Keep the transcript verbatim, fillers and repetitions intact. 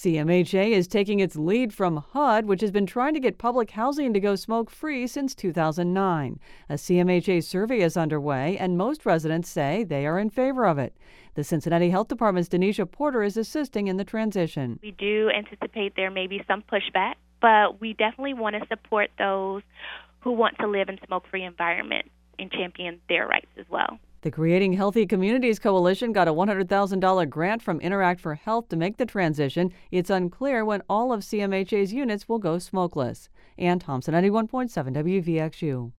C M H A is taking its lead from H U D, which has been trying to get public housing to go smoke-free since two thousand nine. A C M H A survey is underway, and most residents say they are in favor of it. The Cincinnati Health Department's Denisha Porter is assisting in the transition. We do anticipate there may be some pushback, but we definitely want to support those who want to live in smoke-free environments and champion their rights as well. The Creating Healthy Communities Coalition got a one hundred thousand dollars grant from Interact for Health to make the transition. It's unclear when all of C M H A's units will go smokeless. Ann Thompson, ninety-one point seven W V X U.